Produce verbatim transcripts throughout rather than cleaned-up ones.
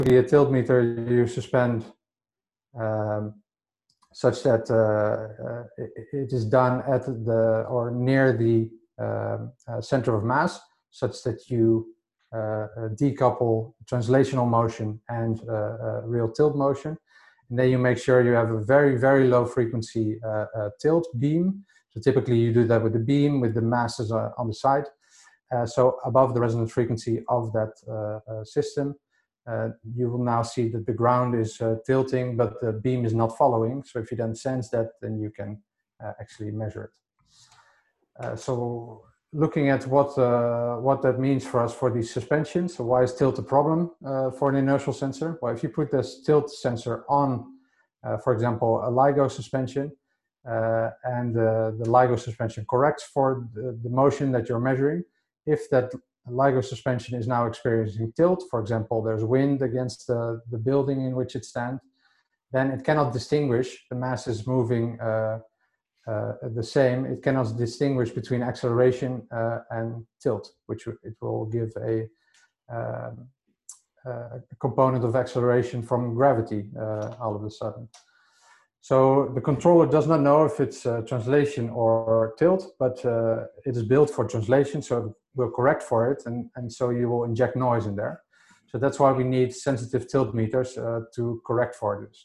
a tilt meter you suspend um, such that uh, uh, it, it is done at the or near the uh, uh, center of mass, such that you uh, decouple translational motion and uh, uh, real tilt motion. And then you make sure you have a very, very low frequency uh, uh, tilt beam. So typically you do that with the beam, with the masses uh, on the side. Uh, so above the resonant frequency of that uh, uh, system, uh, you will now see that the ground is uh, tilting, but the beam is not following. So if you then sense that, then you can uh, actually measure it. Uh, so looking at what, uh, what that means for us for these suspensions. So why is tilt a problem uh, for an inertial sensor? Well, if you put this tilt sensor on, uh, for example, a LIGO suspension, uh, and uh, the LIGO suspension corrects for the, the motion that you're measuring, if that LIGO suspension is now experiencing tilt, for example, there's wind against the, the building in which it stands, then it cannot distinguish, the mass is moving uh, uh, the same, it cannot distinguish between acceleration uh, and tilt, which it will give a, uh, a component of acceleration from gravity uh, all of a sudden. So the controller does not know if it's uh, translation or tilt, but uh, it is built for translation, so it will correct for it, and, and so you will inject noise in there. So that's why we need sensitive tilt meters uh, to correct for this.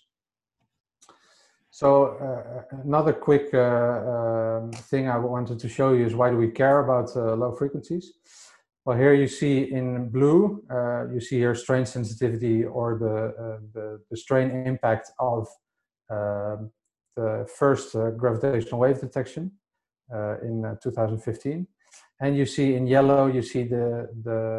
So uh, another quick uh, uh, thing I wanted to show you is why do we care about uh, low frequencies? Well, here you see in blue, uh, you see here strain sensitivity or the, uh, the, the strain impact of uh, the first uh, gravitational wave detection uh, in uh, two thousand fifteen. And you see in yellow, you see the,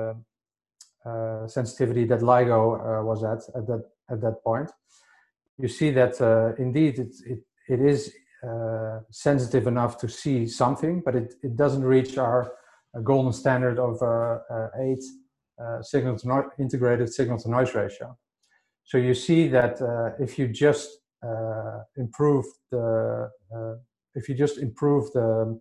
the uh, sensitivity that LIGO uh, was at at that, at that point. You see that uh, indeed it, it, it is uh, sensitive enough to see something, but it, it doesn't reach our uh, golden standard of uh, uh, eight uh, signal to no integrated signal to noise ratio. So you see that uh, if you just uh, improve the, uh, if you just improve the,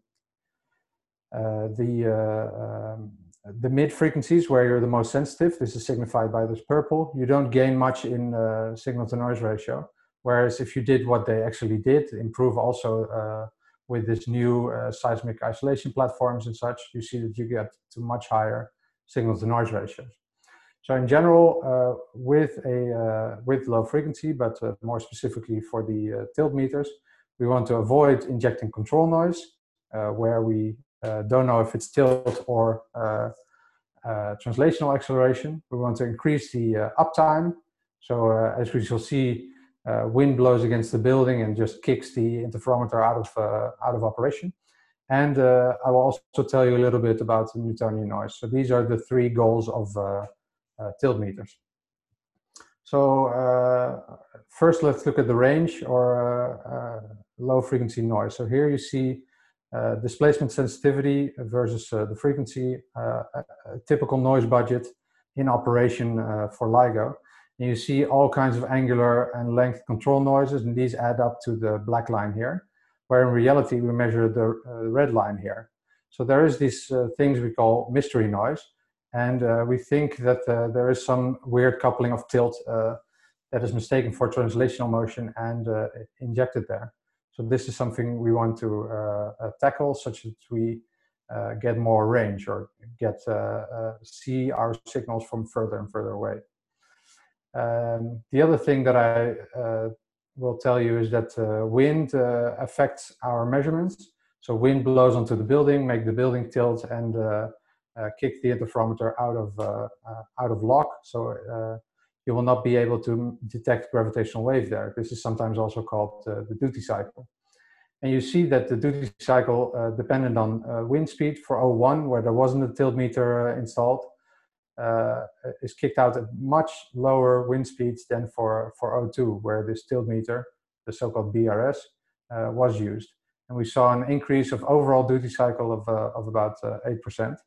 uh, the, uh, um, the mid frequencies where you're the most sensitive, this is signified by this purple, you don't gain much in uh, signal to noise ratio. Whereas if you did what they actually did, improve also uh, with this new uh, seismic isolation platforms and such, you see that you get to much higher signal to noise ratios. So in general, uh, with, a, uh, with low frequency, but uh, more specifically for the uh, tilt meters, we want to avoid injecting control noise, uh, where we uh, don't know if it's tilt or uh, uh, translational acceleration. We want to increase the uh, uptime. So uh, as we shall see, uh, wind blows against the building and just kicks the interferometer out of, uh, out of operation. And uh, I will also tell you a little bit about the Newtonian noise. So these are the three goals of uh, uh, tilt meters. So uh, first let's look at the range or uh, uh, low frequency noise. So here you see uh, displacement sensitivity versus uh, the frequency, uh, a, a typical noise budget in operation uh, for LIGO. And you see all kinds of angular and length control noises, and these add up to the black line here, where in reality we measure the uh, red line here. So there is these uh, things we call mystery noise, and uh, we think that uh, there is some weird coupling of tilt uh, that is mistaken for translational motion and uh, injected there. So this is something we want to uh, uh, tackle, such that we uh, get more range or get uh, uh, see our signals from further and further away. Um, the other thing that I uh, will tell you is that uh, wind uh, affects our measurements. So wind blows onto the building, make the building tilt, and uh, uh, kick the interferometer out of uh, uh, out of lock. So uh, you will not be able to detect gravitational wave there. This is sometimes also called uh, the duty cycle. And you see that the duty cycle uh, depended on uh, wind speed for O one, where there wasn't a tilt meter uh, installed, uh, is kicked out at much lower wind speeds than for, for O two, where this tilt meter, the so-called B R S, uh, was used. And we saw an increase of overall duty cycle of, uh, of about uh, eight percent.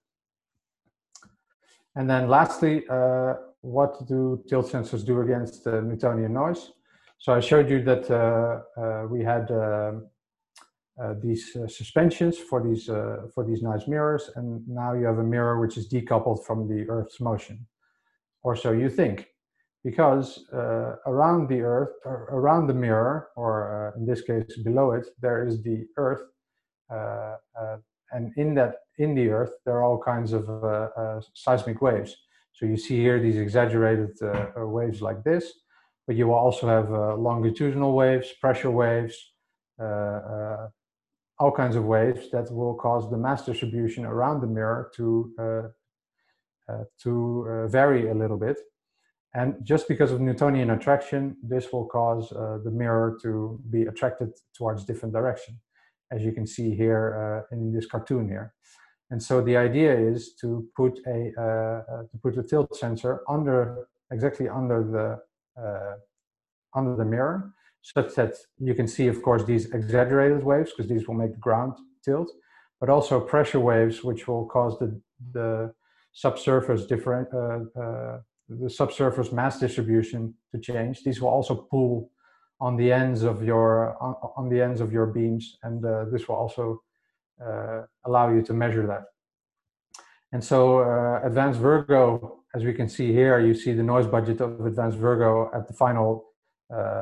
And then lastly, uh, what do tilt sensors do against uh, Newtonian noise? So I showed you that uh, uh, we had uh, uh, these uh, suspensions for these, uh, for these nice mirrors, and now you have a mirror which is decoupled from the Earth's motion. Or so you think. because uh, around the Earth, or around the mirror, or uh, in this case below it, there is the Earth, uh, uh, and in that, in the Earth, there are all kinds of uh, uh, seismic waves. So you see here these exaggerated uh, waves like this, but you will also have uh, longitudinal waves, pressure waves, uh, uh, all kinds of waves that will cause the mass distribution around the mirror to uh, uh, to uh, vary a little bit. And just because of Newtonian attraction, this will cause uh, the mirror to be attracted towards different direction, as you can see here uh, in this cartoon here. And so the idea is to put a uh, uh, to put a tilt sensor under, exactly under the uh, under the mirror, such that you can see, of course, these exaggerated waves, because these will make the ground tilt, but also pressure waves, which will cause the the subsurface different uh, uh, the subsurface mass distribution to change. These will also pull on the ends of your on, on the ends of your beams, and uh, this will also uh, allow you to measure that. And so uh, Advanced Virgo, as we can see here, you see the noise budget of Advanced Virgo at the final uh,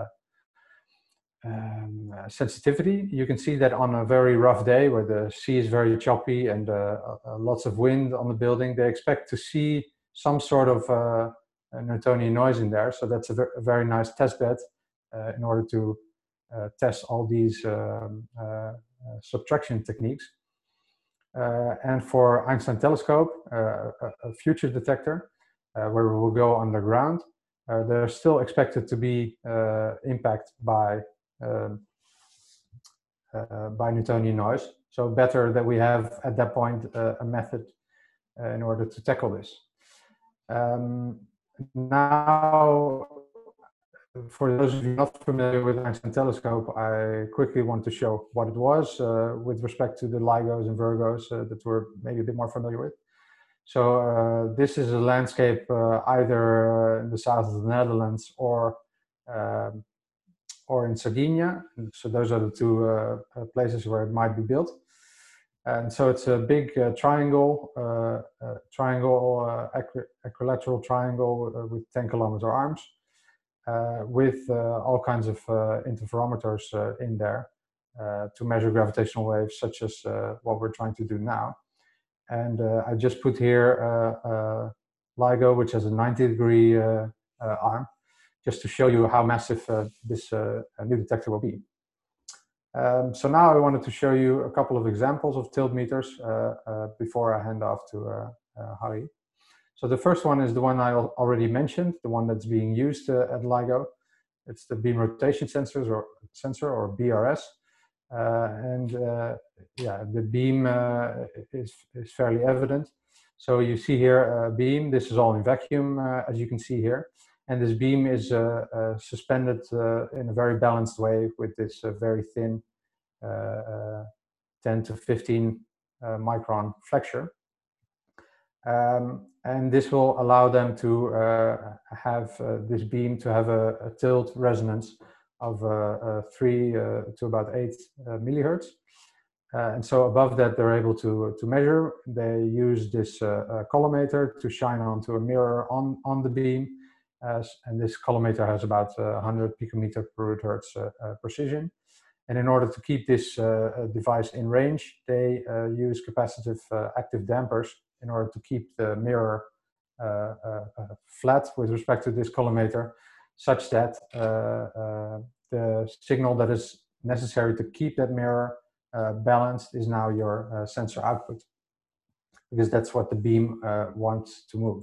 um, uh, sensitivity. You can see that on a very rough day where the sea is very choppy and uh, uh, lots of wind on the building, they expect to see some sort of uh, Newtonian noise in there. So that's a, ver a very nice test bed uh, in order to uh, test all these um, uh, uh, subtraction techniques. Uh, and for Einstein Telescope, uh, a, a future detector, uh, where we will go underground, uh, they're still expected to be uh, impacted by um, uh, by Newtonian noise. So better that we have at that point uh, a method uh, in order to tackle this. Um, now, for those of you not familiar with Einstein Telescope, I quickly want to show what it was uh, with respect to the LIGOs and Virgos uh, that we're maybe a bit more familiar with. So uh, this is a landscape uh, either in the south of the Netherlands or um, or in Sardinia. So those are the two uh, places where it might be built. And so it's a big uh, triangle, uh, uh, triangle, uh, equi equilateral triangle uh, with ten kilometer arms. Uh, with uh, all kinds of uh, interferometers uh, in there uh, to measure gravitational waves, such as uh, what we're trying to do now. And uh, I just put here uh, uh, LIGO, which has a ninety degree uh, uh, arm, just to show you how massive uh, this uh, new detector will be. Um, so now I wanted to show you a couple of examples of tilt meters uh, uh, before I hand off to uh, uh, Harry. So the first one is the one I already mentioned, the one that's being used uh, at LIGO. It's the beam rotation sensors or sensor, or B R S. Uh, and uh, yeah, the beam uh, is, is fairly evident. So you see here a beam. This is all in vacuum, uh, as you can see here. And this beam is uh, uh, suspended uh, in a very balanced way with this uh, very thin uh, uh, ten to fifteen uh, micron flexure. Um, and this will allow them to uh, have uh, this beam to have a, a tilt resonance of uh, uh, three uh, to about eight uh, millihertz. Uh, and so above that, they're able to, to measure. They use this uh, uh, collimator to shine onto a mirror on, on the beam. Uh, and this collimator has about uh, one hundred picometer per root hertz uh, uh, precision. And in order to keep this uh, device in range, they uh, use capacitive uh, active dampers in order to keep the mirror uh, uh, uh, flat with respect to this collimator, such that uh, uh, the signal that is necessary to keep that mirror uh, balanced is now your uh, sensor output, because that's what the beam uh, wants to move.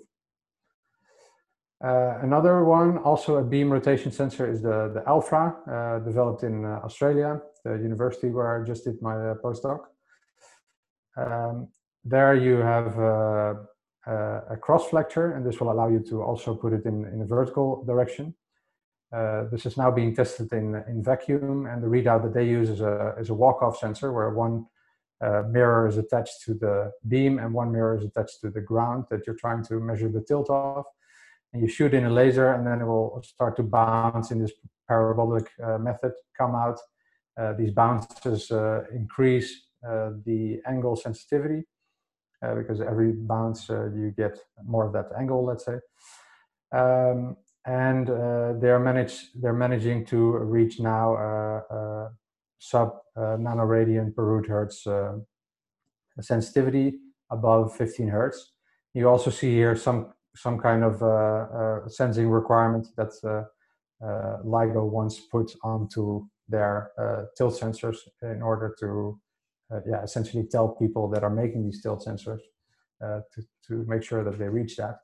Uh, another one, also a beam rotation sensor, is the, the Alpha, uh, developed in uh, Australia, the university where I just did my uh, postdoc. Um, there you have uh, uh, a cross flexure, and this will allow you to also put it in, in a vertical direction. Uh, this is now being tested in, in vacuum, and the readout that they use is a, is a walk-off sensor, where one uh, mirror is attached to the beam and one mirror is attached to the ground that you're trying to measure the tilt of. And you shoot in a laser, and then it will start to bounce in this parabolic uh, method, come out. Uh, these bounces uh, increase uh, the angle sensitivity, uh, because every bounce uh, you get more of that angle, let's say. Um, and uh, they're manage they're managing to reach now uh, uh, sub uh, nanoradian per root hertz uh, sensitivity above fifteen hertz. You also see here some some kind of uh, uh, sensing requirement that uh, uh, LIGO once put onto their uh, tilt sensors in order to uh, yeah essentially tell people that are making these tilt sensors uh, to, to make sure that they reach that.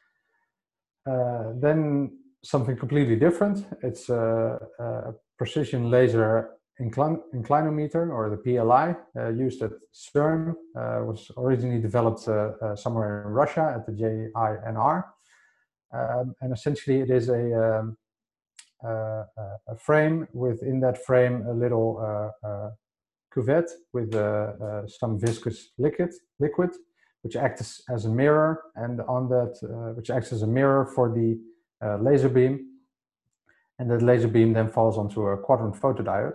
Uh, then something completely different. It's a, a precision laser inclin inclinometer, or the P L I, uh, used at CERN. Uh, was originally developed uh, uh, somewhere in Russia at the J I N R. Um, and essentially it is a, um, uh, a frame, within that frame a little uh, uh, cuvette with uh, uh, some viscous liquid, liquid, which acts as a mirror, and on that, uh, which acts as a mirror for the uh, laser beam, and that laser beam then falls onto a quadrant photodiode.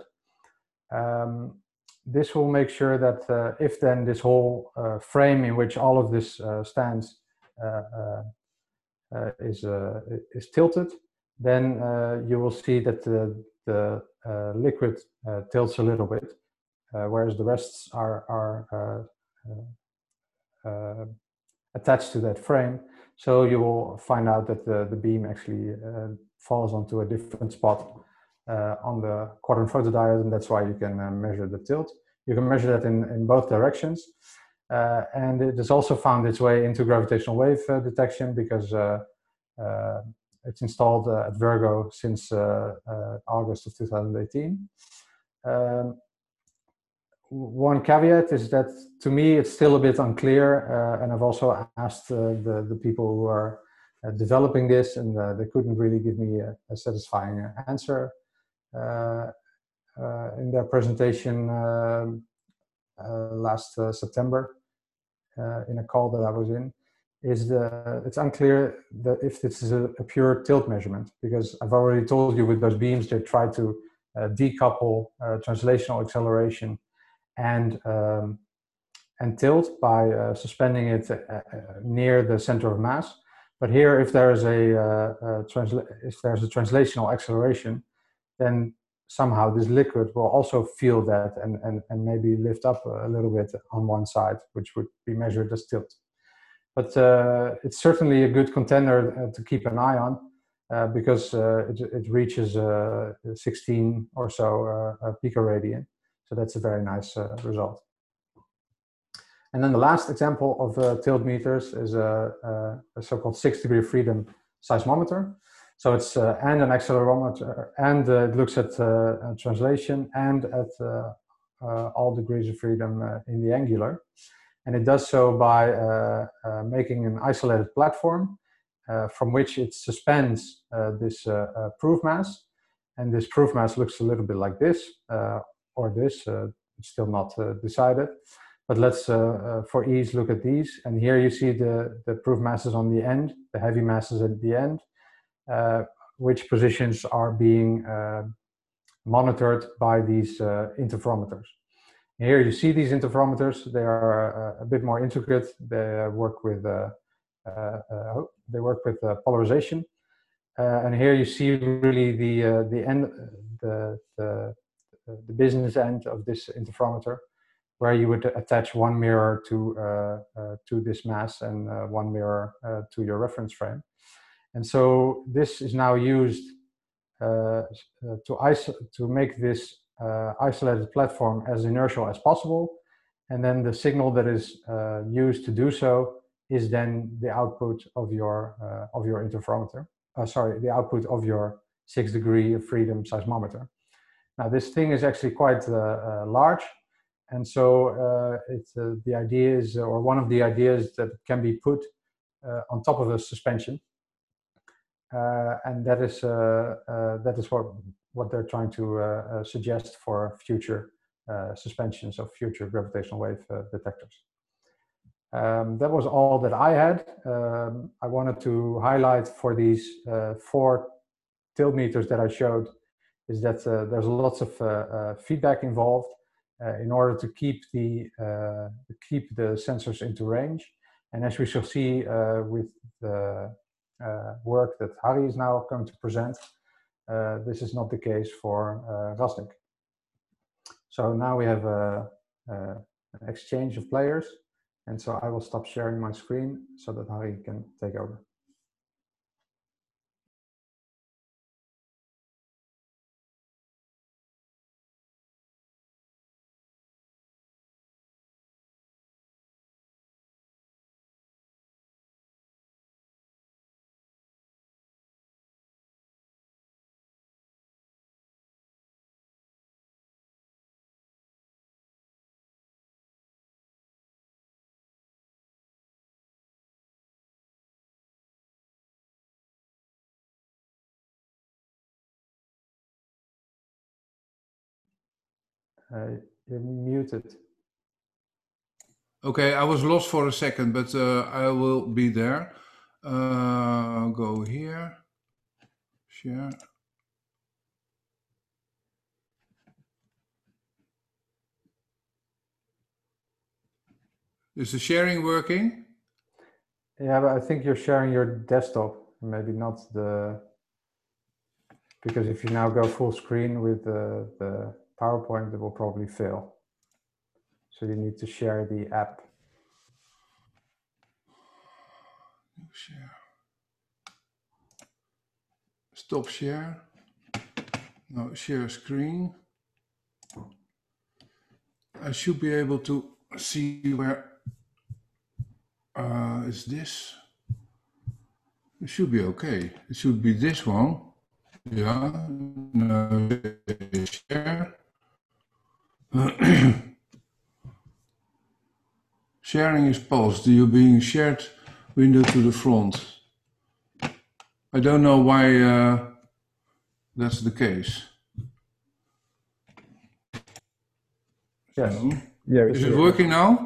Um, this will make sure that uh, if then this whole uh, frame in which all of this uh, stands uh, uh, uh, is uh, is tilted, then uh, you will see that the, the uh, liquid uh, tilts a little bit, uh, whereas the rests are are uh, uh, uh, attached to that frame. So you will find out that the, the beam actually uh, falls onto a different spot uh, on the quadrant photodiode, and that's why you can uh, measure the tilt. You can measure that in, in both directions. Uh, and it has also found its way into gravitational wave uh, detection, because uh, uh, it's installed uh, at Virgo since uh, uh, August of two thousand eighteen. Um, One caveat is that, to me, it's still a bit unclear, uh, and I've also asked uh, the, the people who are uh, developing this, and uh, they couldn't really give me a, a satisfying answer uh, uh, in their presentation uh, uh, last uh, September uh, in a call that I was in. Is the, it's unclear that if this is a, a pure tilt measurement, because I've already told you with those beams they try to uh, decouple uh, translational acceleration and um, and tilt by uh, suspending it uh, uh, near the center of mass. But here, if there is a, uh, a transla if there's a translational acceleration, then somehow this liquid will also feel that and and and maybe lift up a little bit on one side, which would be measured as tilt. But uh, it's certainly a good contender uh, to keep an eye on, uh, because uh, it, it reaches uh, sixteen or so uh, picoradian. So that's a very nice uh, result. And then the last example of uh, tilt meters is a, a, a so-called six degree freedom seismometer. So it's uh, and an accelerometer, and uh, it looks at uh, translation and at uh, uh, all degrees of freedom uh, in the angular. And it does so by uh, uh, making an isolated platform uh, from which it suspends uh, this uh, uh, proof mass. And this proof mass looks a little bit like this, uh, or this, uh, it's still not uh, decided. But let's, uh, uh, for ease, look at these. And here you see the, the proof masses on the end, the heavy masses at the end, uh, which positions are being uh, monitored by these uh, interferometers. Here you see these interferometers. They are uh, a bit more intricate. They uh, work with uh, uh, uh, they work with uh, polarization. Uh, and here you see really the uh, the end, the, the the business end of this interferometer, where you would attach one mirror to uh, uh, to this mass and uh, one mirror uh, to your reference frame. And so this is now used uh, to iso to make this uh, isolated platform as inertial as possible, and then the signal that is uh, used to do so is then the output of your uh, of your interferometer. Uh, sorry, the output of your six degree of freedom seismometer. Now this thing is actually quite uh, uh, large, and so uh, it's uh, the idea is, or one of the ideas, that it can be put uh, on top of a suspension, uh, and that is uh, uh, that is what what they're trying to uh, uh, suggest for future uh, suspensions of future gravitational wave uh, detectors. Um, that was all that I had. Um, I wanted to highlight for these uh, four tilt meters that I showed is that uh, there's lots of uh, uh, feedback involved uh, in order to keep the uh, keep the sensors into range. And as we shall see uh, with the uh, work that Harry is now going to present, uh, this is not the case for uh, Rasnik. So now we have a, a, an exchange of players, and so I will stop sharing my screen so that Harry can take over. Uh, you're muted. Okay, I was lost for a second, but uh, I will be there. Uh, go here, share. Is the sharing working? Yeah, but I think you're sharing your desktop, maybe not the, because if you now go full screen with the, the PowerPoint, it will probably fail. So you need to share the app. Share. Stop share. No, share screen. I should be able to see where uh, is this. It should be okay. It should be this one. Yeah. No, share. Sharing is paused. You're being shared window to the front. I don't know why uh, that's the case. Yes. So, yeah, is it working now?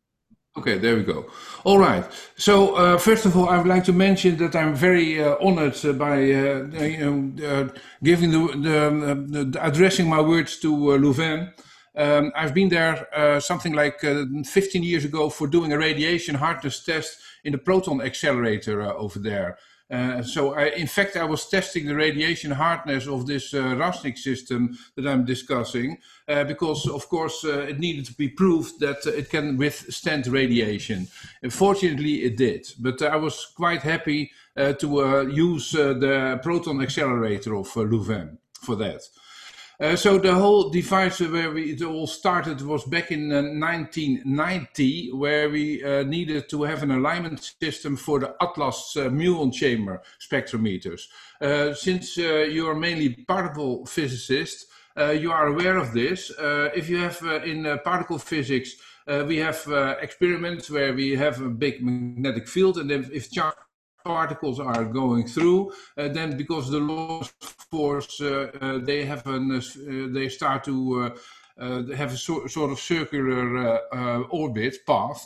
Okay, there we go. All right. So uh, first of all, I would like to mention that I'm very uh, honored uh, by uh, you know uh, giving the, the, the addressing my words to uh, Louvain. Um, I've been there uh, something like uh, fifteen years ago for doing a radiation hardness test in the proton accelerator uh, over there. Uh, so I, in fact, I was testing the radiation hardness of this uh, Rasnik system that I'm discussing, uh, because of course uh, it needed to be proved that uh, it can withstand radiation. And fortunately it did, but I was quite happy uh, to uh, use uh, the proton accelerator of uh, Louvain for that. Uh, so the whole device where we, it all started was back in uh, nineteen ninety, where we uh, needed to have an alignment system for the Atlas uh, muon chamber spectrometers. Uh, since uh, you are mainly particle physicist, uh, you are aware of this. Uh, if you have uh, in uh, particle physics, uh, we have uh, experiments where we have a big magnetic field, and if, if charge particles are going through, uh, then because the laws of force, uh, uh, they have an, uh, they start to uh, uh, have a so, sort of circular uh, uh, orbit path.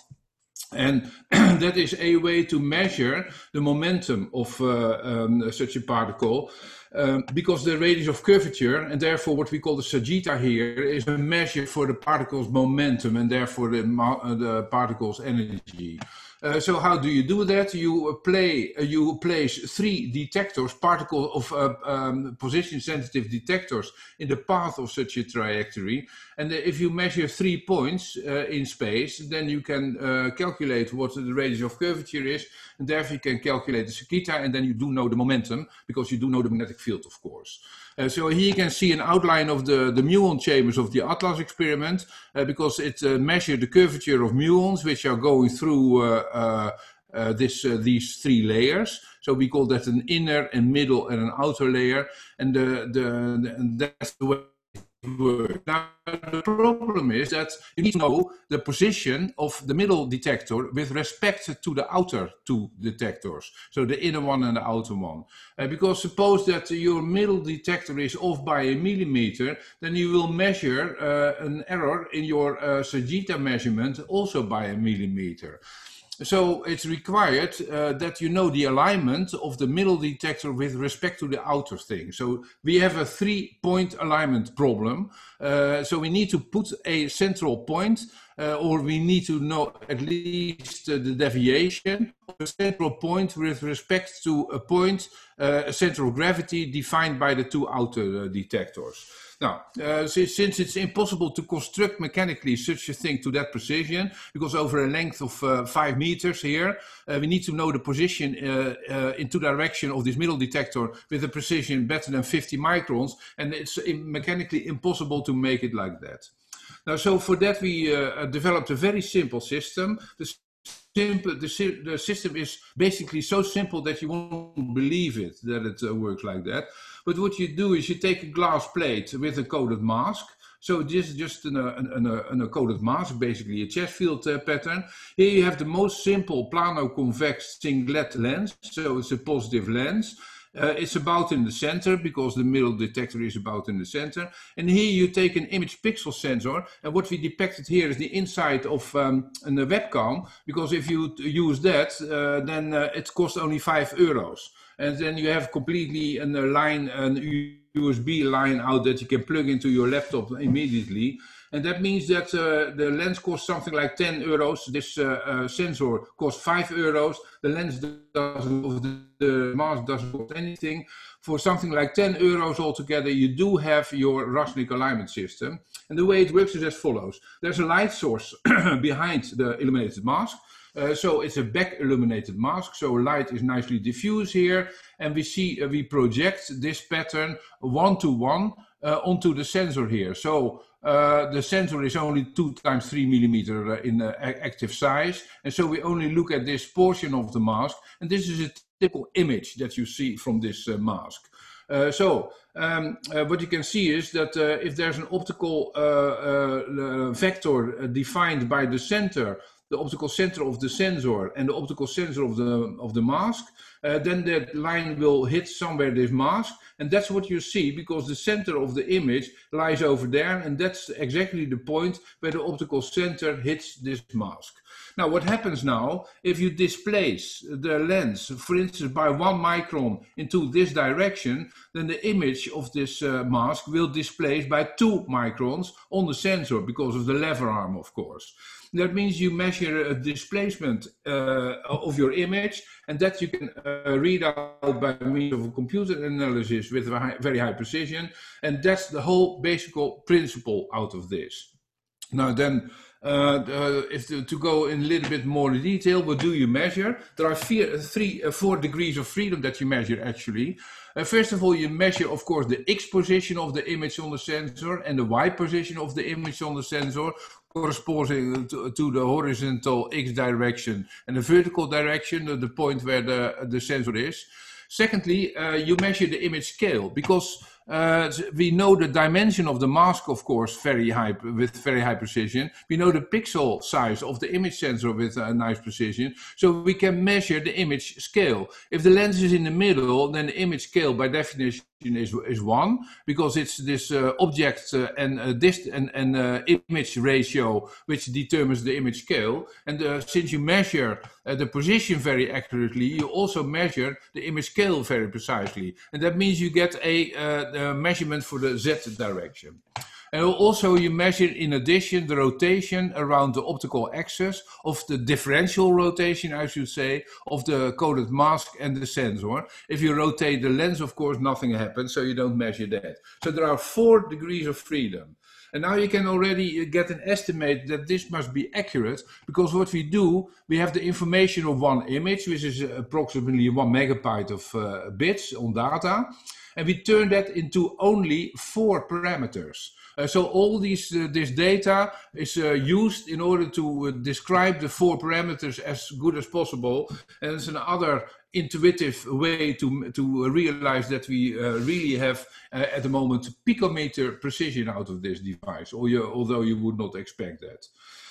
And that is a way to measure the momentum of uh, um, such a particle, um, because the radius of curvature, and therefore what we call the sagitta here, is a measure for the particle's momentum and therefore the, uh, the particle's energy. Uh, so how do you do that? You uh, play, uh, you place three detectors, particle of uh, um, position-sensitive detectors in the path of such a trajectory. And uh, if you measure three points uh, in space, then you can uh, calculate what the radius of curvature is, and therefore you can calculate the sagitta, and then you do know the momentum, because you do know the magnetic field, of course. Uh, so here you can see an outline of the, the muon chambers of the Atlas experiment, uh, because it uh, measured the curvature of muons, which are going through uh, uh, uh, this, uh, these three layers. So we call that an inner, a middle, and an outer layer, and the, the, the, that's the way work. Now, the problem is that you need to know the position of the middle detector with respect to the outer two detectors, so the inner one and the outer one. Uh, because suppose that your middle detector is off by a millimeter, then you will measure uh, an error in your uh, sagitta measurement also by a millimeter. So it's required uh, that you know the alignment of the middle detector with respect to the outer thing. So we have a three-point alignment problem. Uh, so we need to put a central point uh, or we need to know at least uh, the deviation of a central point with respect to a point, uh, a center of gravity defined by the two outer uh, detectors. Now, uh, since, since it's impossible to construct mechanically such a thing to that precision, because over a length of uh, five meters here, uh, we need to know the position uh, uh, in two direction of this middle detector with a precision better than fifty microns, and it's mechanically impossible to make it like that. Now, so for that we uh, developed a very simple system. The Simple, the, the system is basically so simple that you won't believe it, that it uh, works like that. But what you do is you take a glass plate with a coated mask. So this is just an, an, an, an, a coated mask, basically a chest field uh, pattern. Here you have the most simple plano-convex singlet lens, so it's a positive lens. Uh, it's about in the center because the middle detector is about in the center. And here you take an image pixel sensor, and what we depicted here is the inside of um, a webcam, because if you use that, uh, then uh, it costs only five euros. And then you have completely a line, an U S B line out that you can plug into your laptop immediately. And that means that uh, the lens costs something like ten euros. This uh, uh, sensor costs five euros. The lens doesn't, of the, the mask doesn't cost anything. For something like ten euros altogether, you do have your Rashnik alignment system. And the way it works is as follows. There's a light source behind the illuminated mask. Uh, so it's a back illuminated mask, so light is nicely diffuse here, and we see uh, we project this pattern one to one uh, onto the sensor here. So uh, the sensor is only two times three millimeter uh, in uh, active size, and so we only look at this portion of the mask, and this is a typical image that you see from this uh, mask. Uh, so um, uh, what you can see is that uh, if there's an optical uh, uh, vector uh, defined by the center, the optical center of the sensor and the optical sensor of the of the mask, uh, then that line will hit somewhere this mask, and that's what you see because the center of the image lies over there, and that's exactly the point where the optical center hits this mask. Now, what happens now if you displace the lens, for instance, by one micron into this direction, then the image of this uh, mask will displace by two microns on the sensor because of the lever arm, of course. That means you measure a displacement uh, of your image, and that you can uh, read out by means of a computer analysis with very high precision, and that's the whole basic principle out of this. Now then, uh, uh, if to, to go in a little bit more detail, what do you measure? There are fear, three, uh, four degrees of freedom that you measure actually. Uh, first of all, you measure, of course, the X position of the image on the sensor and the Y position of the image on the sensor, corresponding to, to the horizontal X direction and the vertical direction, the, the point where the, the sensor is. Secondly, uh, you measure the image scale because uh, we know the dimension of the mask, of course, very high with very high precision. We know the pixel size of the image sensor with a nice precision, so we can measure the image scale. If the lens is in the middle, then the image scale by definition is is one because it's this uh, object uh, and uh, dist and, and uh, image ratio which determines the image scale. And uh, since you measure uh, the position very accurately, you also measure the image scale very precisely, and that means you get a, uh, a measurement for the Z direction. And also you measure in addition the rotation around the optical axis of the differential rotation, I should say, of the coated mask and the sensor. If you rotate the lens, of course, nothing happens, so you don't measure that. So there are four degrees of freedom. And now you can already get an estimate that this must be accurate, because what we do, we have the information of one image, which is approximately one megabyte of uh, bits on data, and we turn that into only four parameters. Uh, so all these, uh, this data is uh, used in order to uh, describe the four parameters as good as possible. And it's another intuitive way to, to realize that we uh, really have uh, at the moment picometer precision out of this device, or you, although you would not expect that.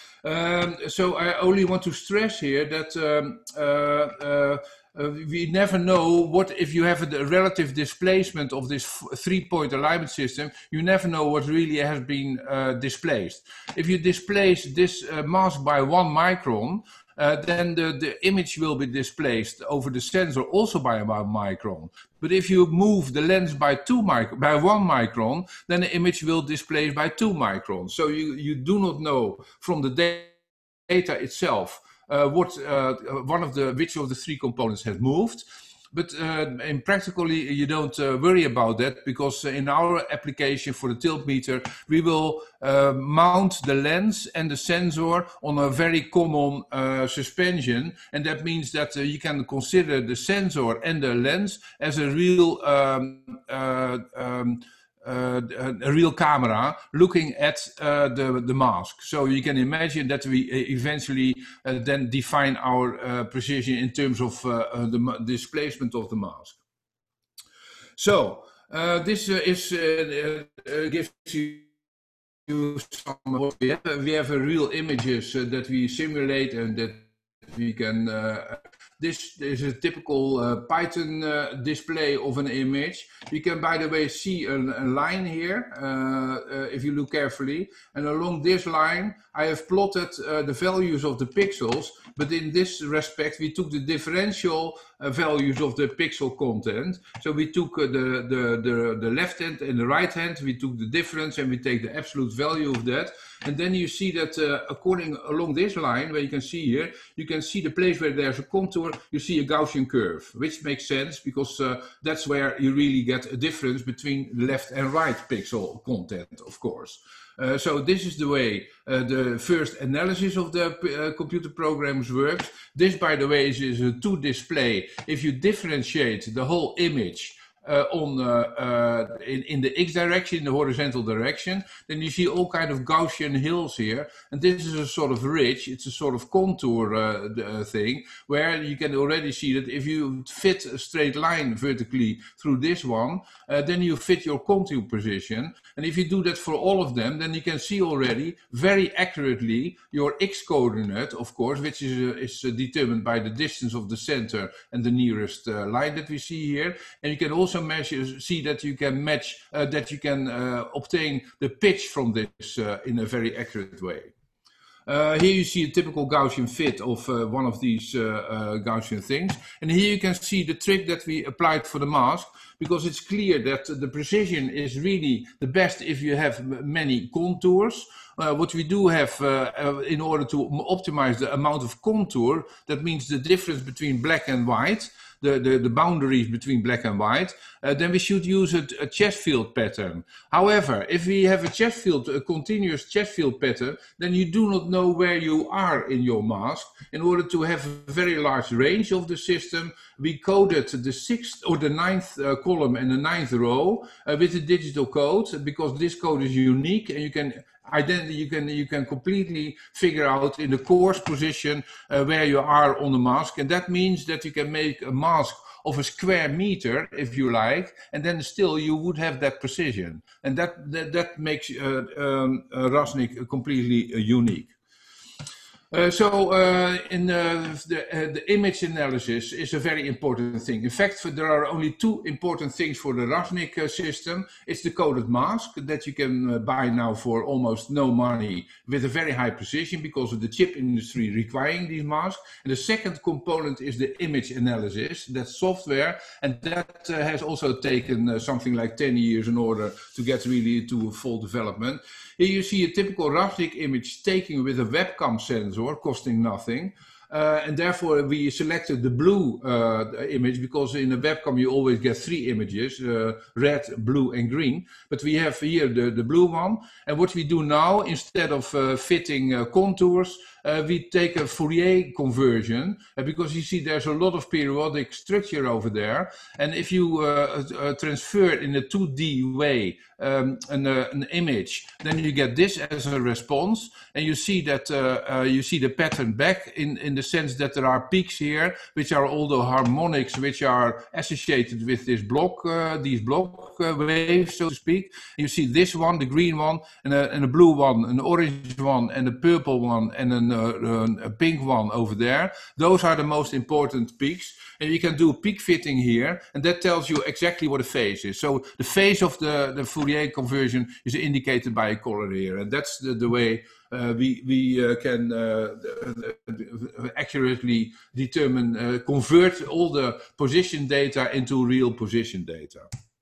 Um, so I only want to stress here that um, uh, uh, Uh, we never know what if you have a, a relative displacement of this three-point alignment system. You never know what really has been uh, displaced. If you displace this uh, mask by one micron, uh, then the, the image will be displaced over the sensor also by about micron. But if you move the lens by two mic by one micron, then the image will display by two microns. So you, you do not know from the data itself uh, what uh, one of the which of the three components has moved. But uh, in practically, you don't uh, worry about that, because in our application for the tilt meter, we will uh, mount the lens and the sensor on a very common uh, suspension. And that means that uh, you can consider the sensor and the lens as a real um, uh, um, Uh, a real camera looking at uh, the, the mask. So you can imagine that we eventually uh, then define our uh, precision in terms of uh, uh, the displacement of the mask. So uh, this uh, is uh, uh, gives you some what we have. We have a real images uh, that we simulate and that we can. Uh, This is a typical uh, Python uh, display of an image. You can, by the way, see a, a line here, uh, uh, if you look carefully. And along this line, I have plotted uh, the values of the pixels. But in this respect, we took the differential uh, values of the pixel content. So we took uh, the, the, the, the left hand and the right hand. We took the difference and we take the absolute value of that. And then you see that uh, according along this line, where you can see here, you can see the place where there's a contour, you see a Gaussian curve, which makes sense because uh, that's where you really get a difference between left and right pixel content, of course. Uh, so this is the way uh, the first analysis of the uh, computer programs works. This, by the way, is, is a two display. If you differentiate the whole image Uh, on uh, uh, in, in the x direction, in the horizontal direction, then you see all kind of Gaussian hills here. And this is a sort of ridge, it's a sort of contour uh, uh, thing, where you can already see that if you fit a straight line vertically through this one, uh, then you fit your contour position. And if you do that for all of them, then you can see already very accurately your x coordinate, of course, which is, uh, is uh, determined by the distance of the center and the nearest uh, line that we see here. And you can also measure, see that you can match, uh, that you can uh, obtain the pitch from this uh, in a very accurate way. Uh, here you see a typical Gaussian fit of uh, one of these uh, uh, Gaussian things. And here you can see the trick that we applied for the mask, because it's clear that the precision is really the best if you have many contours. Uh, what we do have uh, uh, in order to optimize the amount of contour, that means the difference between black and white, The, the, the boundaries between black and white, uh, then we should use a, a Chesfield pattern. However, if we have a Chesfield, a continuous Chesfield pattern, then you do not know where you are in your mask. In order to have a very large range of the system, we coded the sixth or the ninth uh, column and the ninth row uh, with a digital code, because this code is unique and you can Identity, you can you can completely figure out in the coarse position uh, where you are on the mask, and that means that you can make a mask of a square meter if you like, and then still you would have that precision, and that that, that makes uh, um, uh, Rasnik completely uh, unique. Uh, so uh, in uh, the, uh, the image analysis is a very important thing. In fact, there are only two important things for the Rasnik uh, system. It's the coded mask that you can uh, buy now for almost no money with a very high precision because of the chip industry requiring these masks. And the second component is the image analysis, that's software, and that uh, has also taken uh, something like ten years in order to get really to full development. Here you see a typical Rasnik image taken with a webcam sensor, costing nothing. Uh, and therefore we selected the blue uh, image, because in a webcam you always get three images, uh, red, blue and green. But we have here the, the blue one. And what we do now, instead of uh, fitting uh, contours, Uh, we take a Fourier conversion, uh, because you see there's a lot of periodic structure over there. And if you uh, uh, transfer it in a two D way um, an, uh, an image, then you get this as a response. And you see that uh, uh, you see the pattern back in, in the sense that there are peaks here, which are all the harmonics which are associated with this block, uh, these block uh, waves, so to speak. And you see this one, the green one, and a, and a blue one, an orange one, and a purple one, and an Uh, a pink one over there. Those are the most important peaks, and you can do peak fitting here, and that tells you exactly what the phase is. So the phase of the, the Fourier conversion is indicated by a color here, and that's the, the way uh, we, we uh, can uh, accurately determine, uh, convert all the position data into real position data.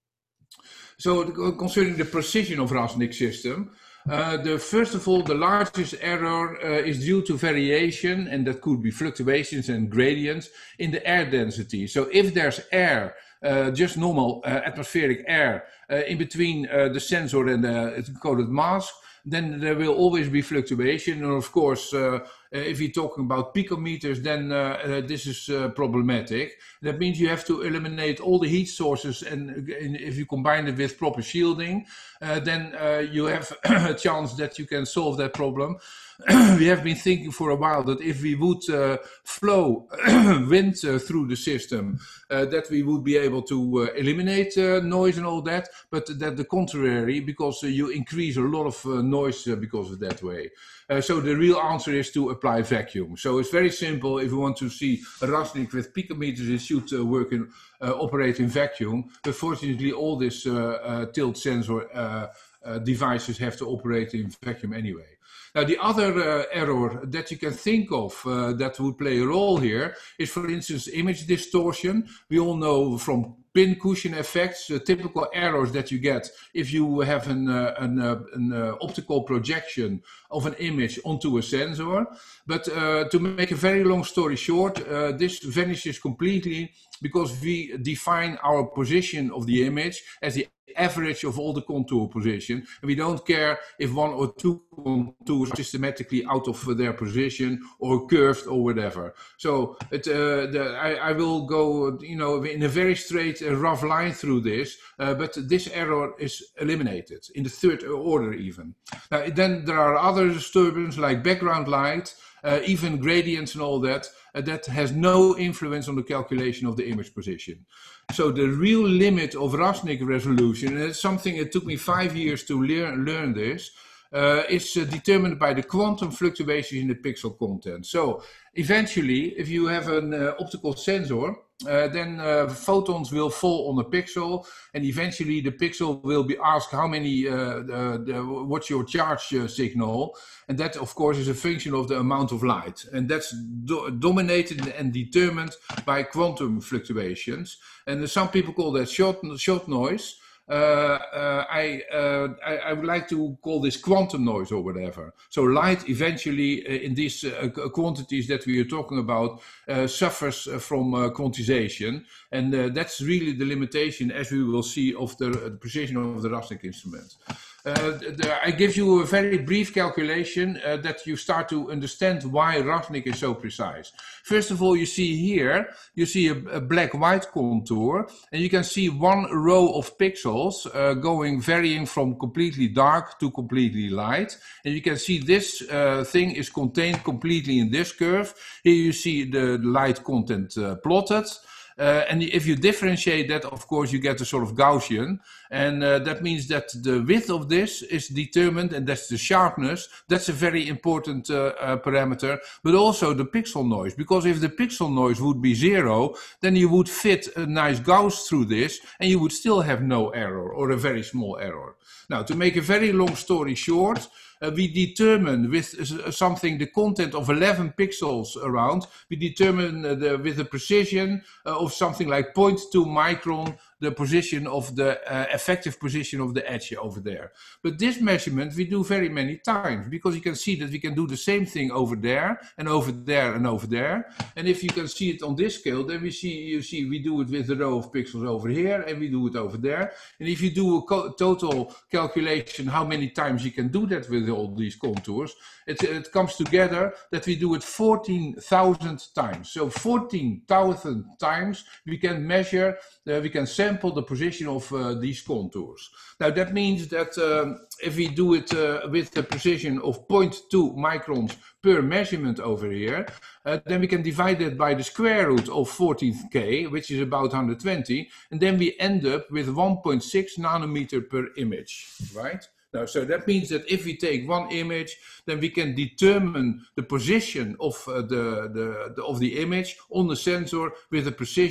So concerning the precision of RASNIC system, uh, the, first of all, the largest error uh, is due to variation, and that could be fluctuations and gradients in the air density. So if there's air, uh, just normal uh, atmospheric air uh, in between uh, the sensor and the encoded mask, then there will always be fluctuation. And of course, uh, if you're talking about picometers, then uh, uh, this is uh, problematic. That means you have to eliminate all the heat sources, and, and if you combine it with proper shielding, uh, then uh, you have a chance that you can solve that problem. We have been thinking for a while that if we would uh, flow wind uh, through the system, uh, that we would be able to uh, eliminate uh, noise and all that, but that the contrary, because uh, you increase a lot of uh, noise uh, because of that way. Uh, so the real answer is to apply vacuum. So it's very simple. If you want to see a RASNIC with picometers, it should uh, work in, uh, operate in vacuum. But fortunately, all these uh, uh, tilt sensor uh, uh, devices have to operate in vacuum anyway. Now, the other uh, error that you can think of uh, that would play a role here is, for instance, image distortion. We all know from pincushion effects, uh, typical errors that you get if you have an, uh, an, uh, an uh, optical projection of an image onto a sensor. But uh, to make a very long story short, uh, this vanishes completely because we define our position of the image as the average of all the contour position, and we don't care if one or two contours are systematically out of their position or curved or whatever. So it, uh, the, I, I will go, you know, in a very straight, uh, rough line through this, uh, but this error is eliminated in the third order even. Now, then there are other disturbances like background light, uh, even gradients and all that, uh, that has no influence on the calculation of the image position. So the real limit of RASNIC resolution, and it's something it took me five years to learn, learn this, uh, is uh, determined by the quantum fluctuations in the pixel content. So eventually, if you have an uh, optical sensor, uh, then uh, photons will fall on a pixel, and eventually the pixel will be asked how many, uh, uh, the, what's your charge uh, signal, and that of course is a function of the amount of light, and that's do dominated and determined by quantum fluctuations, and some people call that shot, shot noise. Uh, uh, I, uh, I, I would like to call this quantum noise or whatever. So light eventually uh, in these uh, quantities that we are talking about uh, suffers uh, from uh, quantization, and uh, that's really the limitation, as we will see, of the, uh, the precision of the RASNIC instrument. Uh, the, I give you a very brief calculation uh, that you start to understand why RASNIC is so precise. First of all, you see here, you see a, a black-white contour, and you can see one row of pixels uh, going, varying from completely dark to completely light. And you can see this uh, thing is contained completely in this curve. Here you see the light content uh, plotted. Uh, and if you differentiate that, of course, you get a sort of Gaussian. And uh, that means that the width of this is determined, and that's the sharpness. That's a very important uh, uh, parameter, but also the pixel noise. Because if the pixel noise would be zero, then you would fit a nice Gauss through this, and you would still have no error or a very small error. Now, to make a very long story short, Uh, we determine with uh, something the content of eleven pixels around, we determine uh, the, with a precision uh, of something like zero point two micron the position of the uh, effective position of the edge over there. But this measurement we do very many times, because you can see that we can do the same thing over there and over there and over there. And if you can see it on this scale, then we see, you see we do it with a row of pixels over here and we do it over there. And if you do a total calculation how many times you can do that with all these contours, it, it comes together that we do it fourteen thousand times. So fourteen thousand times we can measure, uh, we can sample the position of uh, these contours. Now that means that um, if we do it uh, with the precision of zero point two microns per measurement over here, uh, then we can divide it by the square root of fourteen K, which is about one hundred twenty, and then we end up with one point six nanometer per image, right? Now, so that means that if we take one image, then we can determine the position of uh, the, the, the of the image on the sensor with a precision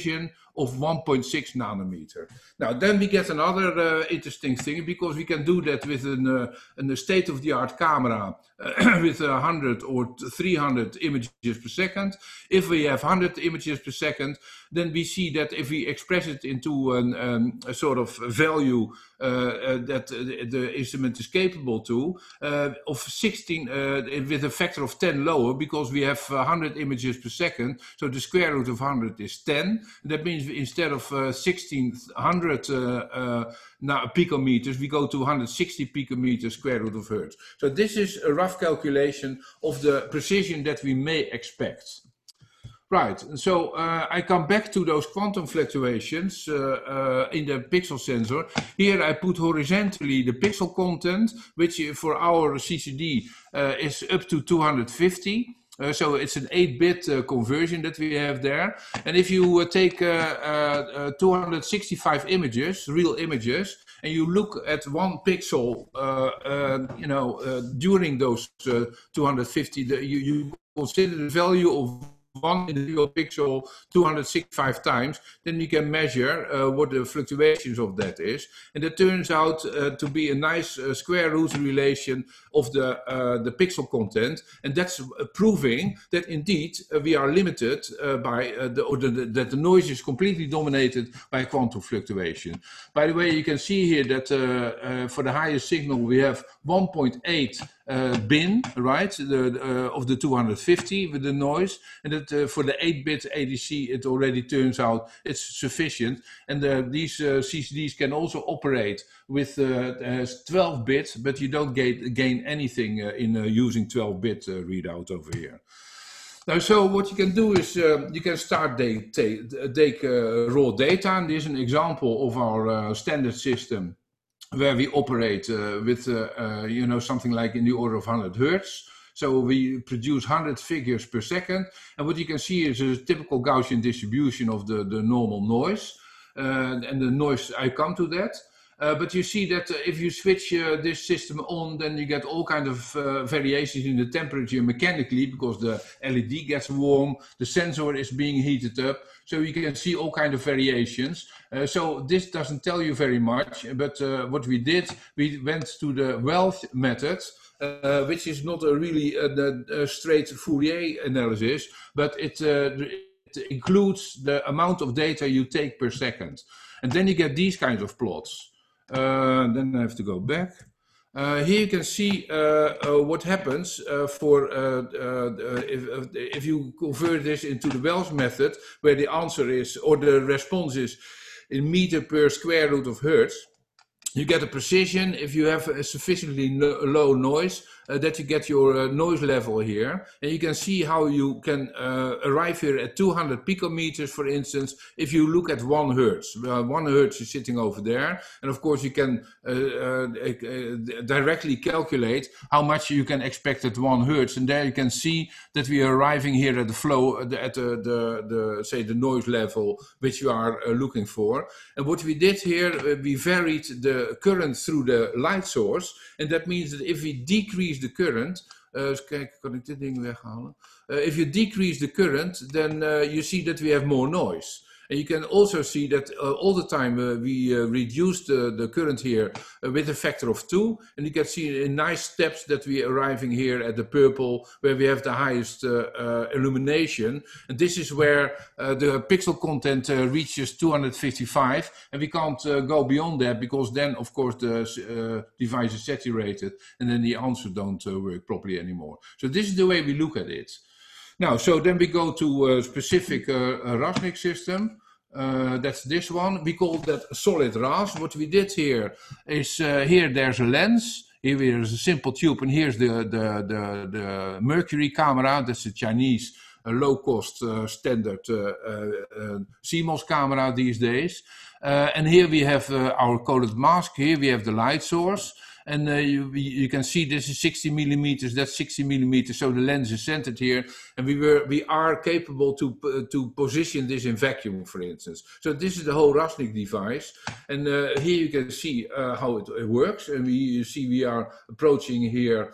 of one point six nanometer. Now, then we get another uh, interesting thing, because we can do that with an, uh, an state-of-the-art camera uh, with one hundred or three hundred images per second. If we have one hundred images per second, then we see that if we express it into an, um, a sort of value uh, uh, that uh, the instrument is capable to, uh, of sixteen, uh, with a factor of ten lower, because we have one hundred images per second, so the square root of one hundred is ten. That means instead of uh, sixteen hundred uh, uh, now picometers, we go to one hundred sixty picometers square root of hertz. So this is a rough calculation of the precision that we may expect. Right, so uh, I come back to those quantum fluctuations uh, uh, in the pixel sensor. Here I put horizontally the pixel content, which for our C C D uh, is up to two hundred fifty. Uh, so it's an eight bit uh, conversion that we have there. And if you uh, take uh, uh, uh, two hundred sixty-five images, real images, and you look at one pixel, uh, uh, you know, uh, during those uh, two hundred fifty, the, you, you consider the value of one individual pixel two hundred sixty-five times, then you can measure uh, what the fluctuations of that is. And it turns out uh, to be a nice uh, square root relation of the, uh, the pixel content. And that's uh, proving that indeed uh, we are limited uh, by, uh, the, or the, the, that the noise is completely dominated by quantum fluctuation. By the way, you can see here that uh, uh, for the highest signal we have one point eight Uh, bin, right, the, uh, of the two hundred fifty with the noise, and that uh, for the eight bit A D C it already turns out it's sufficient. And uh, these uh, C C Ds can also operate with uh, twelve bit, but you don't gain, gain anything uh, in uh, using twelve bit uh, readout over here. Now, so what you can do is uh, you can start take, take, take uh, raw data, and this is an example of our uh, standard system, where we operate uh, with, uh, uh, you know, something like in the order of one hundred hertz. So we produce one hundred figures per second. And what you can see is a typical Gaussian distribution of the, the normal noise. Uh, and the noise, I come to that. Uh, but you see that uh, if you switch uh, this system on, then you get all kinds of uh, variations in the temperature mechanically, because the L E D gets warm, the sensor is being heated up, so you can see all kinds of variations. Uh, so this doesn't tell you very much, but uh, what we did, we went to the Wells method, uh, which is not a really uh, a straight Fourier analysis, but it, uh, it includes the amount of data you take per second. And then you get these kinds of plots. Uh, then I have to go back. Uh, here you can see uh, uh, what happens uh, for uh, uh, if, if you convert this into the Wells method, where the answer is, or the response is in meter per square root of hertz. You get a precision if you have a sufficiently no, low noise, uh, that you get your uh, noise level here. And you can see how you can uh, arrive here at two hundred picometers, for instance, if you look at one hertz. Uh, one hertz is sitting over there. And of course you can uh, uh, uh, directly calculate how much you can expect at one hertz. And there you can see that we are arriving here at the flow, at the, at the, the, the say the noise level which you are uh, looking for. And what we did here, uh, we varied the current through the light source, and that means that if we decrease the current, uh, kijk, kan ik dit ding weghalen? Uh, if you decrease the current, then uh, you see that we have more noise. And you can also see that uh, all the time uh, we uh, reduce the, the current here uh, with a factor of two. And you can see in nice steps that we are arriving here at the purple, where we have the highest uh, uh, illumination. And this is where uh, the pixel content uh, reaches two hundred fifty-five. And we can't uh, go beyond that, because then, of course, the uh, device is saturated and then the answers don't uh, work properly anymore. So this is the way we look at it. Now, so then we go to a specific uh, Rasnik system. Uh, that's this one. We call that solid R A S. What we did here is, uh, here there's a lens. Here there's a simple tube, and here's the, the, the, the Mercury camera. That's a Chinese uh, low-cost uh, standard uh, uh, uh, C MOS camera these days. Uh, and here we have uh, our colored mask. Here we have the light source. And uh, you, you can see this is sixty millimeters, that's sixty millimeters, so the lens is centered here. And we were, we are capable to, uh, to position this in vacuum, for instance. So this is the whole Rasnik device. And uh, here you can see uh, how it, it works. And we, you see we are approaching here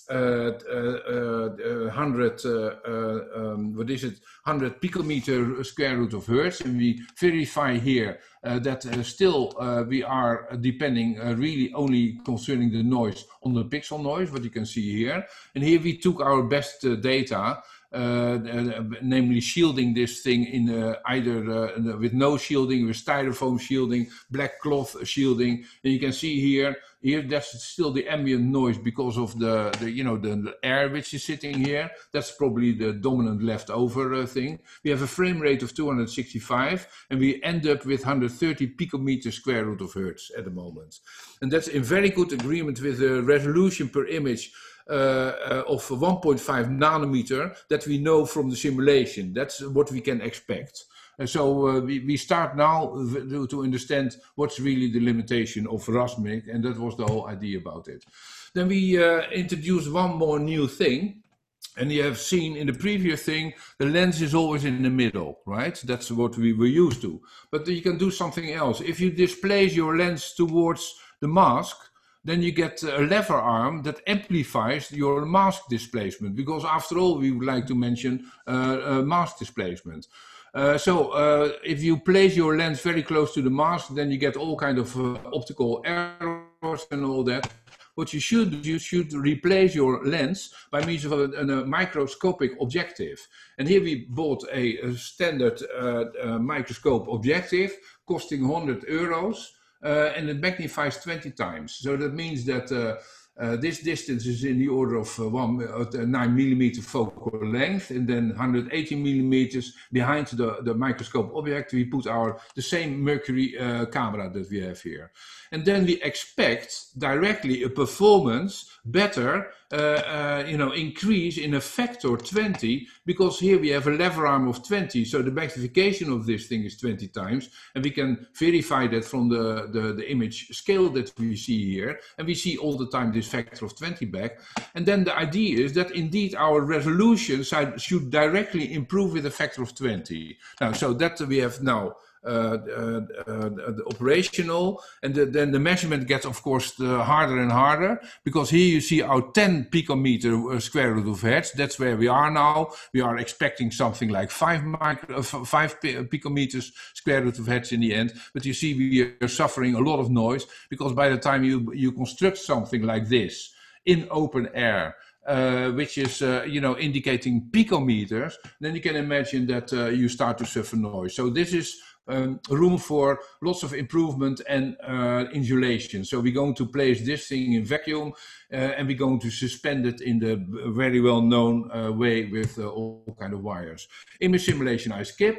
uh, uh, uh, one hundred, uh, uh, um, what is it, one hundred picometer square root of hertz, and we verify here uh, that uh, still uh, we are depending uh, really only concerning the noise on the pixel noise, what you can see here. And here we took our best uh, data. Uh, uh, namely shielding this thing in uh, either uh, with no shielding, with styrofoam shielding, black cloth shielding, and you can see here, here that's still the ambient noise because of the, the you know, the, the air which is sitting here. That's probably the dominant leftover uh, thing. We have a frame rate of two hundred sixty-five, and we end up with one hundred thirty picometer square root of hertz at the moment. And that's in very good agreement with the resolution per image Uh, uh, of one point five nanometer that we know from the simulation. That's what we can expect. And so uh, we, we start now to, to understand what's really the limitation of Rasmic, and that was the whole idea about it. Then we uh, introduced one more new thing. And you have seen in the previous thing, the lens is always in the middle, right? That's what we were used to. But you can do something else. If you displace your lens towards the mask, then you get a lever arm that amplifies your mask displacement, because after all, we would like to mention uh, uh, mask displacement. Uh, so uh, if you place your lens very close to the mask, then you get all kind of uh, optical errors and all that. What you should do, you should replace your lens by means of a, a microscopic objective. And here we bought a, a standard uh, uh, microscope objective costing one hundred euros. Uh, and it magnifies twenty times. So that means that uh, uh, this distance is in the order of uh, one, uh, nine millimeter focal length, and then one hundred eighty millimeters behind the, the microscope object, we put our the same Mercury uh, camera that we have here. And then we expect directly a performance better, uh, uh, you know, increase in a factor twenty, because here we have a lever arm of twenty, so the magnification of this thing is twenty times, and we can verify that from the, the, the image scale that we see here, and we see all the time this factor of twenty back. And then the idea is that indeed our resolution should directly improve with a factor of twenty. Now, so that we have now Uh, uh, uh, the operational, and the, then the measurement gets, of course, the harder and harder, because here you see our ten picometer uh, square root of hertz. That's where we are now. We are expecting something like five micro, uh, five picometers square root of hertz in the end. But you see, we are suffering a lot of noise, because by the time you you construct something like this in open air, Uh, which is, uh, you know, indicating picometers, then you can imagine that uh, you start to suffer noise. So this is um, room for lots of improvement and uh, insulation. So we're going to place this thing in vacuum, uh, and we're going to suspend it in the very well-known uh, way with uh, all kind of wires. Image simulation I skip.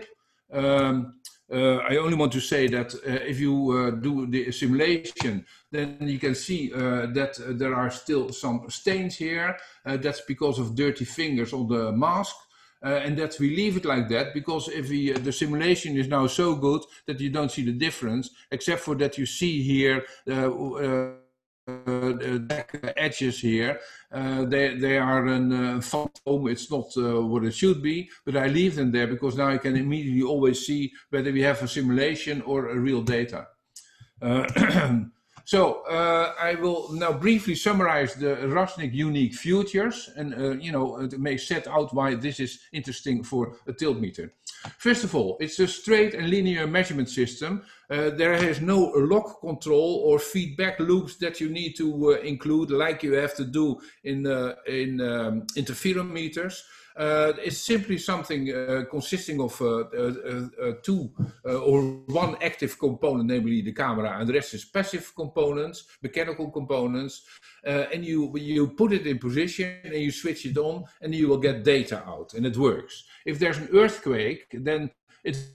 Um, Uh, I only want to say that uh, if you uh, do the simulation, then you can see uh, that uh, there are still some stains here. Uh, that's because of dirty fingers on the mask. Uh, and that we leave it like that, because if we, uh, the simulation is now so good that you don't see the difference, except for that you see here uh, uh, Uh, the back edges here, uh, they, they are a uh, phantom. It's not uh, what it should be, but I leave them there because now I can immediately always see whether we have a simulation or a real data. Uh, so uh, I will now briefly summarize the Rasmic unique features, and uh, you know, it may set out why this is interesting for a tilt meter. First of all, it's a straight and linear measurement system. Uh, there is no lock control or feedback loops that you need to uh, include, like you have to do in, uh, in um, interferometers. Uh, it's simply something uh, consisting of uh, uh, uh, two uh, or one active component, namely the camera, and the rest is passive components, mechanical components. Uh, and you, you put it in position and you switch it on, and you will get data out, and it works. If there's an earthquake, then it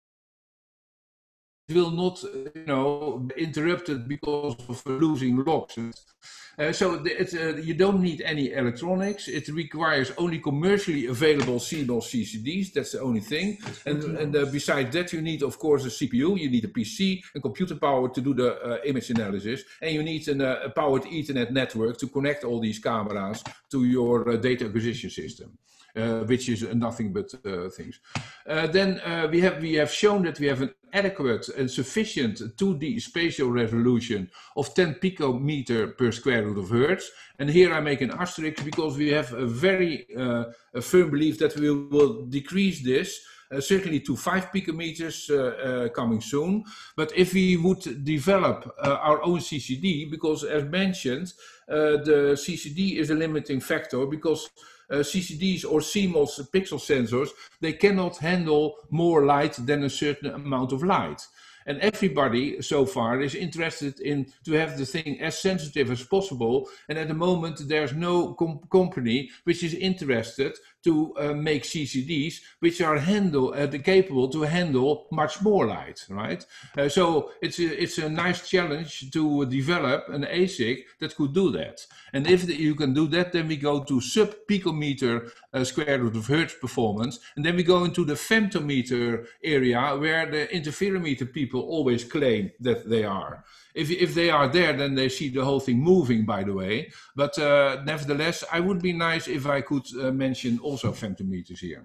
will not, you know, be interrupted because of losing locks. Uh, so the, it's, uh, you don't need any electronics. It requires only commercially available C MOS C C Ds. That's the only thing. And, and uh, besides that, you need, of course, a C P U. You need a P C and computer power to do the uh, image analysis. And you need an, uh, a powered Ethernet network to connect all these cameras to your uh, data acquisition system. uh, which is nothing but uh, things. Uh, then uh, we have we have shown that we have an adequate and sufficient two D spatial resolution of ten picometer per square root of hertz. And here I make an asterisk because we have a very uh, a firm belief that we will decrease this. Uh, certainly to five picometers uh, uh, coming soon. But if we would develop uh, our own C C D, because as mentioned, uh, the C C D is a limiting factor because uh, C C Ds or C MOS pixel sensors, they cannot handle more light than a certain amount of light. And everybody so far is interested in to have the thing as sensitive as possible. And at the moment, there's no com company which is interested to uh, make C C Ds which are handle uh, capable to handle much more light, right? Uh, so it's a, it's a nice challenge to develop an A S I C that could do that. And if the, you can do that, then we go to sub picometer uh, square root of hertz performance, and then we go into the femtometer area where the interferometer people always claim that they are. If, if they are there, then they see the whole thing moving, by the way. But uh, nevertheless, I would be nice if I could uh, mention also femtometers here.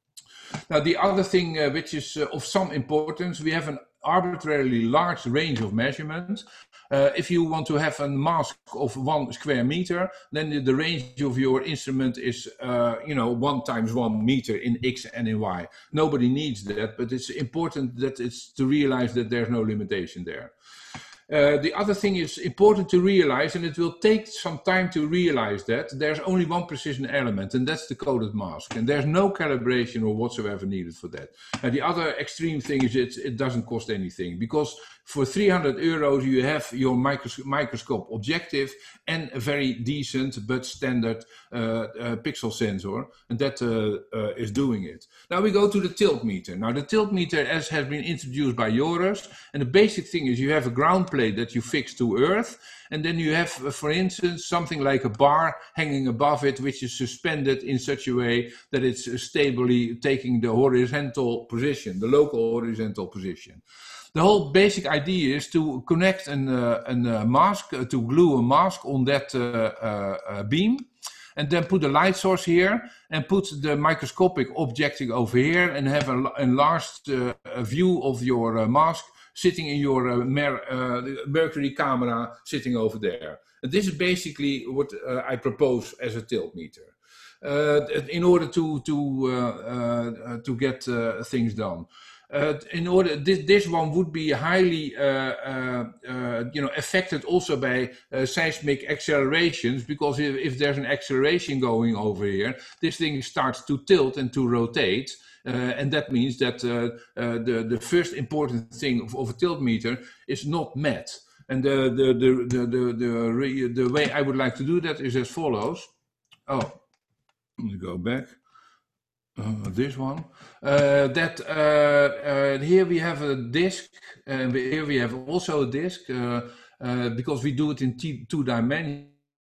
Now, the other thing uh, which is uh, of some importance, we have an arbitrarily large range of measurements. Uh, if you want to have a mask of one square meter, then the, the range of your instrument is, uh, you know, one times one meter in X and in Y. Nobody needs that, but it's important that it's to realize that there's no limitation there. Uh, the other thing is important to realize, and it will take some time to realize that, there's only one precision element, and that's the coded mask. And there's no calibration or whatsoever needed for that. And the other extreme thing is it, it doesn't cost anything, because for three hundred euros you have your micros microscope objective and a very decent but standard uh, uh, pixel sensor, and that uh, uh, is doing it. Now we go to the tilt meter. Now the tilt meter, as has been introduced by Joris, and the basic thing is you have a ground plate that you fix to Earth, and then you have, uh, for instance, something like a bar hanging above it, which is suspended in such a way that it's uh, stably taking the horizontal position, the local horizontal position. The whole basic idea is to connect an, uh, an, uh, mask, uh, to glue a mask on that uh, uh, uh, beam, and then put a light source here, and put the microscopic objective over here, and have an enlarged uh, a view of your uh, mask sitting in your uh, mer uh, mercury camera sitting over there. And this is basically what uh, I propose as a tilt meter, uh, in order to, to, uh, uh, to get uh, things done. Uh, in order, this, this one would be highly, uh, uh, uh, you know, affected also by uh, seismic accelerations, because if, if there's an acceleration going over here, this thing starts to tilt and to rotate, uh, and that means that uh, uh, the the first important thing of, of a tilt meter is not met. And the the the the the the, the way I would like to do that is as follows. Oh, let me go back. Uh, this one. Uh, that uh, uh, here we have a disk, and here we have also a disk, uh, uh, because we do it in two dimensions.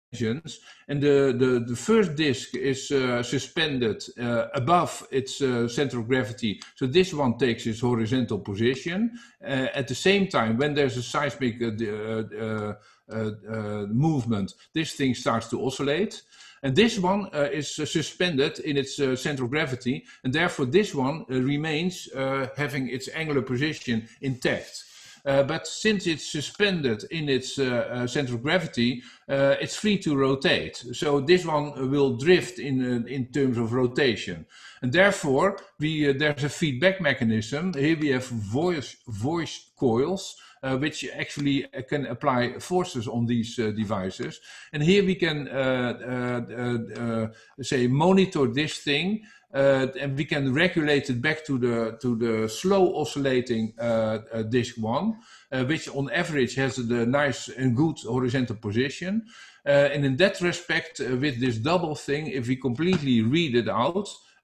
And the, the, the first disk is uh, suspended uh, above its uh, center of gravity. So this one takes its horizontal position. Uh, at the same time, when there's a seismic uh, uh, uh, uh, movement, this thing starts to oscillate. And this one uh, is uh, suspended in its uh, center of gravity, and therefore this one uh, remains uh, having its angular position intact. Uh, but since it's suspended in its uh, uh, center of gravity, uh, it's free to rotate. So this one will drift in, uh, in terms of rotation. And therefore, we, uh, there's a feedback mechanism. Here we have voice, voice coils, Uh, which actually uh, can apply forces on these uh, devices. And here we can, uh, uh, uh, uh, say, monitor this thing, uh, and we can regulate it back to the, to the slow oscillating uh, uh, disk one, uh, which on average has the nice and good horizontal position. Uh, and in that respect, uh, with this double thing, if we completely read it out,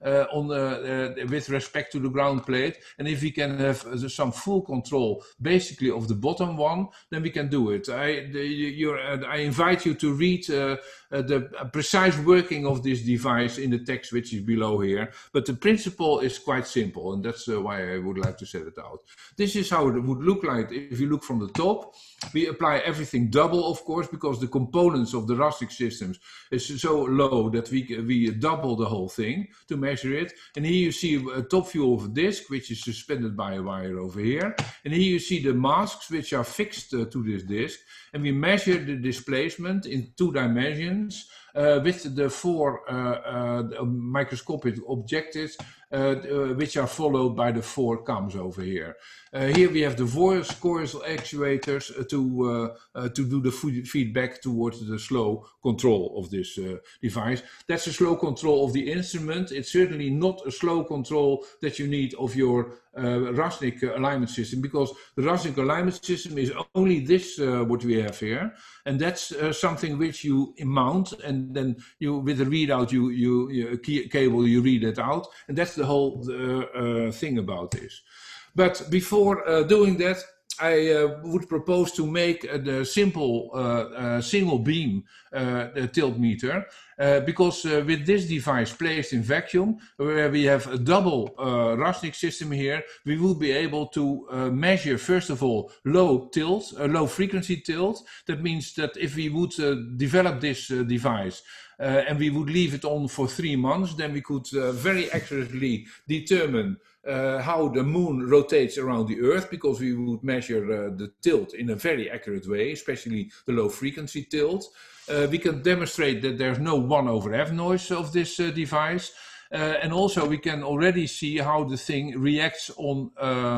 uh, on the, uh, with respect to the ground plate. And if we can have uh, some full control, basically of the bottom one, then we can do it. I, the, you're, uh, I invite you to read uh, uh, the precise working of this device in the text which is below here. But the principle is quite simple, and that's uh, why I would like to set it out. This is how it would look like if you look from the top. We apply everything double, of course, because the components of the Rasnik systems is so low that we, we double the whole thing to measure it. And here you see a top view of a disk, which is suspended by a wire over here. And here you see the masks, which are fixed uh, to this disk. And we measure the displacement in two dimensions uh, with the four uh, uh, microscopic objectives, uh, uh, which are followed by the four cams over here. Uh, here we have the voice coil actuators uh, to uh, uh, to do the feedback towards the slow control of this uh, device. That's a slow control of the instrument. It's certainly not a slow control that you need of your uh, Rasnik alignment system, because the Rasnik alignment system is only this uh, what we have here, and that's uh, something which you mount, and then you with the readout you you, you key, cable you read it out, and that's the whole uh, uh, thing about this. But before uh, doing that, I uh, would propose to make uh, the simple uh, uh, single beam uh, tilt meter, uh, because uh, with this device placed in vacuum, where we have a double uh, Rasnik system here, we will be able to uh, measure, first of all, low tilt, uh, low frequency tilt. That means that if we would uh, develop this uh, device uh, and we would leave it on for three months, then we could uh, very accurately determine Uh, how the moon rotates around the Earth, because we would measure uh, the tilt in a very accurate way, especially the low frequency tilt. Uh, we can demonstrate that there's no one over F noise of this uh, device. Uh, and also we can already see how the thing reacts on uh,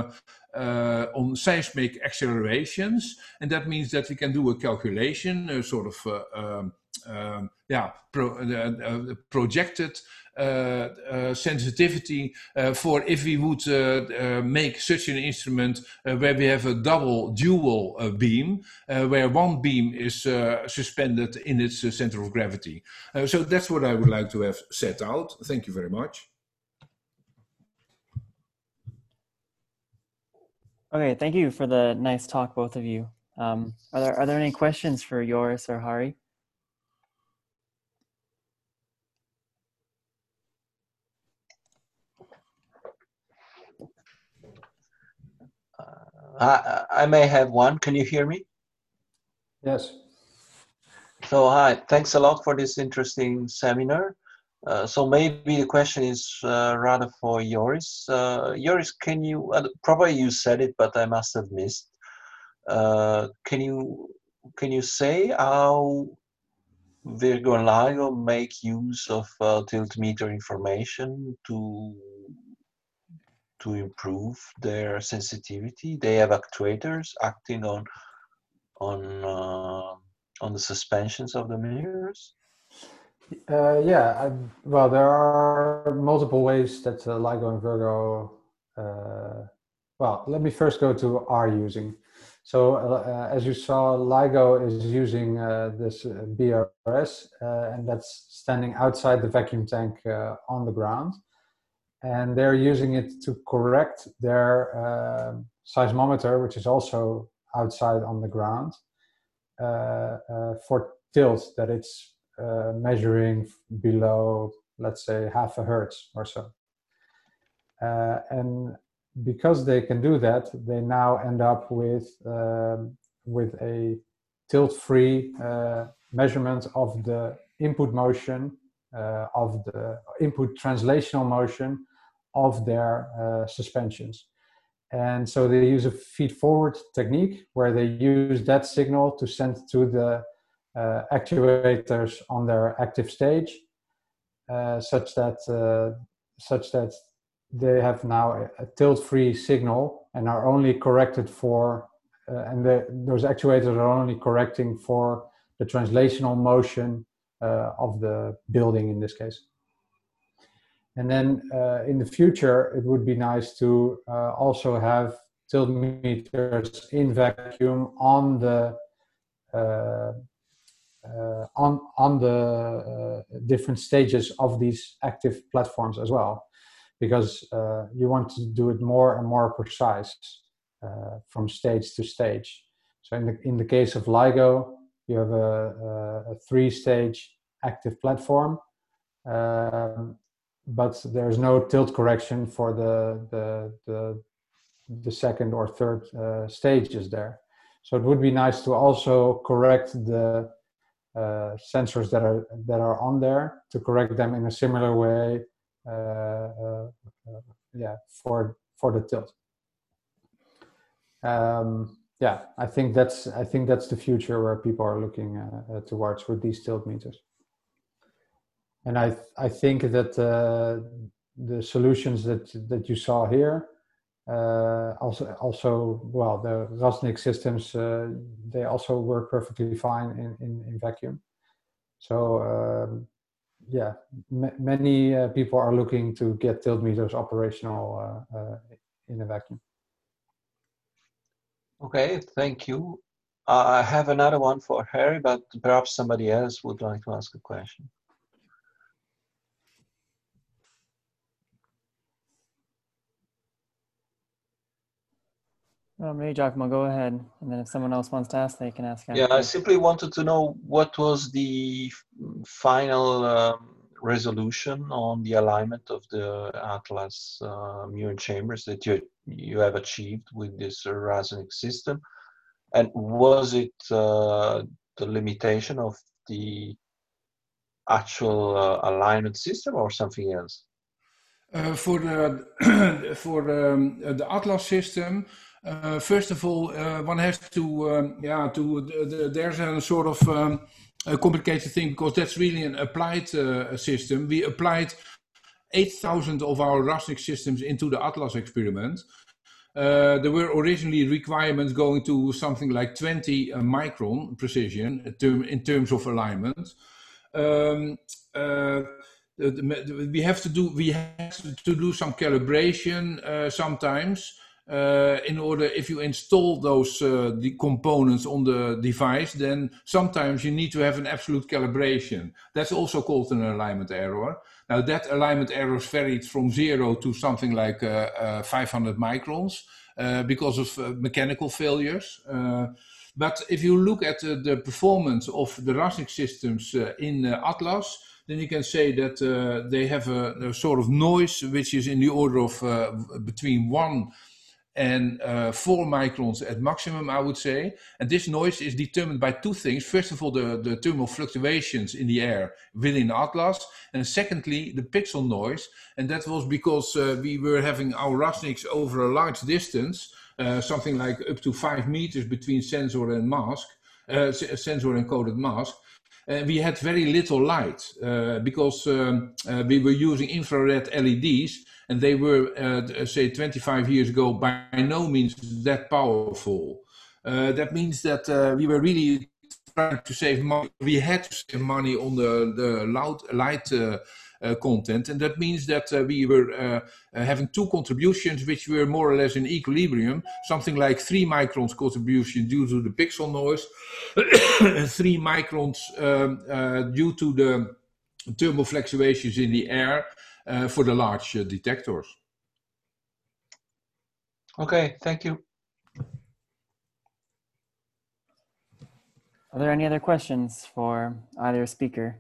uh, on seismic accelerations. And that means that we can do a calculation, a sort of uh, um, um, yeah, pro, uh, uh, projected Uh, uh, sensitivity uh, for if we would uh, uh, make such an instrument uh, where we have a double dual uh, beam, uh, where one beam is uh, suspended in its uh, center of gravity. Uh, so that's what I would like to have set out. Thank you very much. Okay, thank you for the nice talk, both of you. Um, are there are there any questions for Joris or Harry? I, I may have one. Can you hear me? Yes. So hi, thanks a lot for this interesting seminar. Uh, so maybe the question is uh, rather for Joris. Uh, Joris, can you, uh, probably you said it, but I must have missed. Uh, can you can you say how Virgo and LIGO make use of uh, tilt meter information to to improve their sensitivity? They have actuators acting on on uh, on the suspensions of the mirrors. Uh, yeah, I, well, there are multiple ways that uh, LIGO and Virgo. Uh, well, let me first go to are using. So uh, as you saw, LIGO is using uh, this uh, B R S, uh, and that's standing outside the vacuum tank uh, on the ground. And they're using it to correct their uh, seismometer, which is also outside on the ground, uh, uh, for tilt, that it's uh, measuring below, let's say, half a hertz or so. Uh, and because they can do that, they now end up with, um, with a tilt-free uh, measurement of the input motion, uh, of the input translational motion of their uh, suspensions. And so they use a feed-forward technique where they use that signal to send to the uh, actuators on their active stage, uh, such that uh, such that they have now a, a tilt-free signal and are only corrected for, uh, and the, those actuators are only correcting for the translational motion uh, of the building in this case. And then uh, in the future, it would be nice to uh, also have tilt meters in vacuum on the uh, uh, uh, on on the uh, different stages of these active platforms as well, because uh, you want to do it more and more precise uh, from stage to stage. So in the in the case of LIGO, you have a, a, a three-stage active platform, um, but there's no tilt correction for the the the, the second or third uh, stages there. So it would be nice to also correct the uh, sensors that are that are on there, to correct them in a similar way, uh, uh, uh, yeah, for for the tilt. Um, yeah, I think that's I think that's the future where people are looking uh, uh, towards with these tilt meters. And I I think that uh, the solutions that that you saw here. Uh, also, also, well, the Rasnik systems, uh, they also work perfectly fine in, in, in vacuum. So, um, yeah, m many uh, people are looking to get tilt meters operational uh, uh, in a vacuum. Okay, thank you. Uh, I have another one for Harry, but perhaps somebody else would like to ask a question. Well, maybe Giacomo, go ahead, and then if someone else wants to ask, they can ask after. Yeah, I simply wanted to know what was the final um, resolution on the alignment of the Atlas uh, muon chambers that you you have achieved with this uh, Rasnik system, and was it uh, the limitation of the actual uh, alignment system or something else? Uh, for the for um, the Atlas system, uh, first of all, uh, one has to um, yeah to the, the, there's a sort of um, a complicated thing, because that's really an applied uh, system. We applied eight thousand of our Rasnik systems into the Atlas experiment. Uh, there were originally requirements going to something like twenty uh, micron precision in, term, in terms of alignment. Um, uh, we have to do we have to do some calibration uh, sometimes uh, in order, if you install those uh, the components on the device, then sometimes you need to have an absolute calibration. That's also called an alignment error. Now that alignment errors varied from zero to something like uh, uh, five hundred microns uh, because of uh, mechanical failures. Uh, but if you look at uh, the performance of the Rasnik systems uh, in uh, Atlas, then you can say that uh, they have a, a sort of noise which is in the order of uh, between one and uh, four microns at maximum, I would say. And this noise is determined by two things. First of all, the, the thermal fluctuations in the air within Atlas. And secondly, the pixel noise. And that was because uh, we were having our Rasniks over a large distance, uh, something like up to five meters between sensor and mask, uh, sensor and coded mask. Uh, we had very little light uh, because um, uh, we were using infrared L E Ds, and they were, uh, say, twenty-five years ago, by no means that powerful. Uh, that means that uh, we were really trying to save money. We had to save money on the, the loud light uh, uh, content, and that means that uh, we were uh, uh, having two contributions which were more or less in equilibrium, something like three microns contribution due to the pixel noise, and three microns um, uh, due to the thermal fluctuations in the air uh, for the large uh, detectors. Okay, thank you. Are there any other questions for either speaker?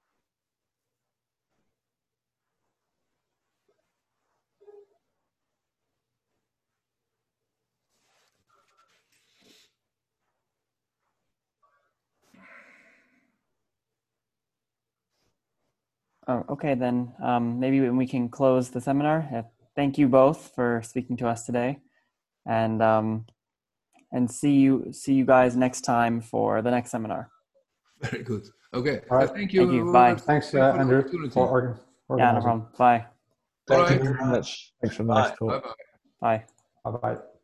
Oh, okay, then um, maybe we can close the seminar. Uh, thank you both for speaking to us today, and um, and see you see you guys next time for the next seminar. Very good. Okay. All right. Thank you. Thank you. Bye. Thanks, uh, Andrew, for organ organizing. Yeah, no problem. Bye. Thank All you right. very much. Thanks for the nice talk. Bye-bye. Bye. Bye-bye.